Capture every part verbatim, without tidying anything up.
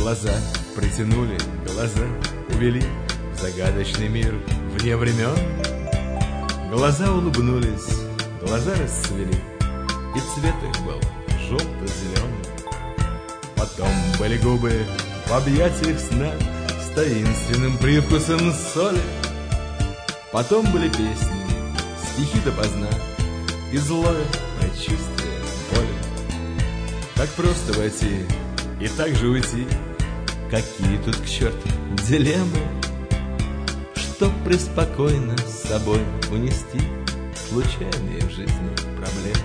Глаза притянули, глаза увели в загадочный мир вне времен. Глаза улыбнулись, глаза расцвели, и цвет их был желто-зеленый. Потом были губы в объятиях сна с таинственным привкусом соли. Потом были песни, стихи допоздна и злое предчувствие боли. Так просто войти и так же уйти, какие тут к черту дилеммы, чтоб преспокойно с собой унести случайные в жизни проблемы.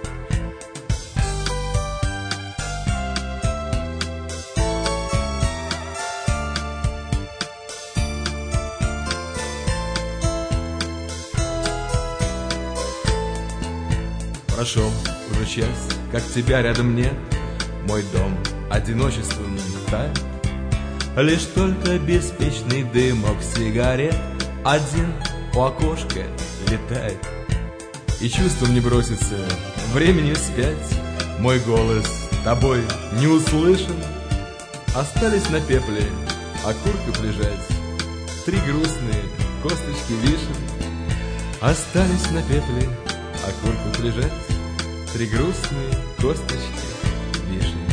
Прошел уже час, как тебя рядом нет, мой дом одиночеством тает. Лишь только беспечный дымок сигарет один у окошка летает. И чувством не бросится времени вспять, мой голос тобой не услышан. Остались на пепле окурков лежать три грустные косточки вишен. Остались на пепле окурков лежать три грустные косточки вишен.